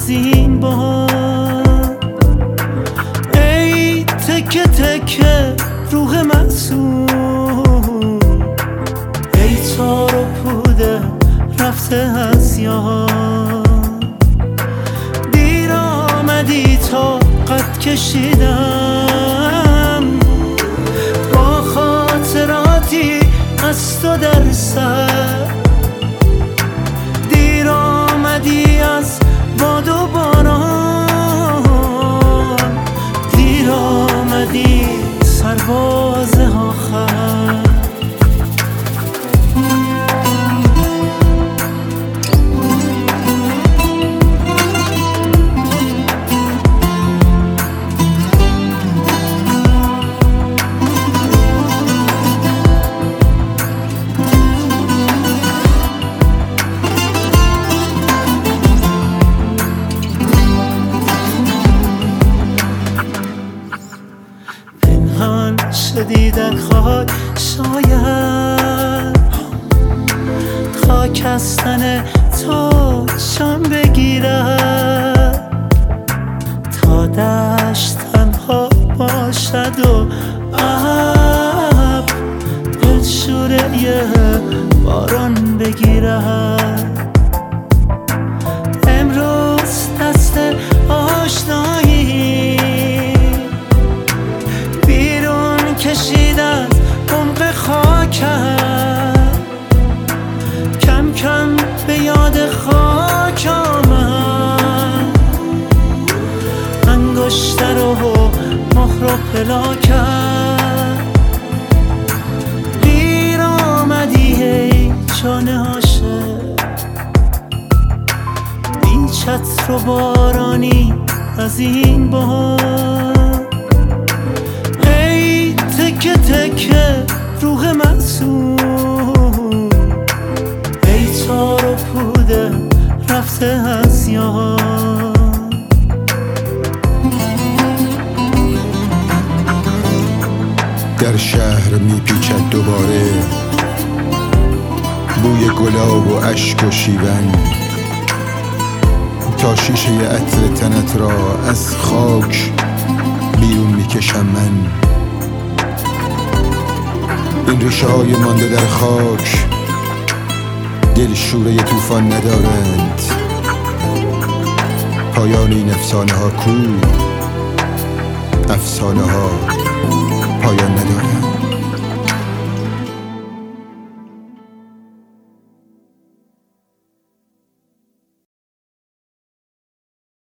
از این بار. ای تکه تکه روح معصوم، ای تار و پوده رفته از یاد. دیر آمدی تا قد کشیدم با خاطراتی از تو در سر. دیر آمدی از باد و باران، دیر آمدی سرباز آخر. شدی در خاک، شاید خاکستن تو جان بگیرد تا دشت تنها باشد و ابر دلشوره باران بگیرد. امروز دست آشنایی کشید از عمق خاکم، کم کم به یاد خاک آمد. انگشتر و مهر و پلاکم، دیر آمدی ای جان عاشق، بی چتر و بارانی از این بار. تکه تکه روح معصوم، ای تار و پوده رفته از یاد. در شهر میپیچد دوباره بوی گلاب و اشک و شیون، تا شیشه عطر تنت را از خاک بیرون میکشم من. این ریشه های مانده در خاک دل شوره طوفان ندارند. پایان این افسانه ها کو؟ افسانه ها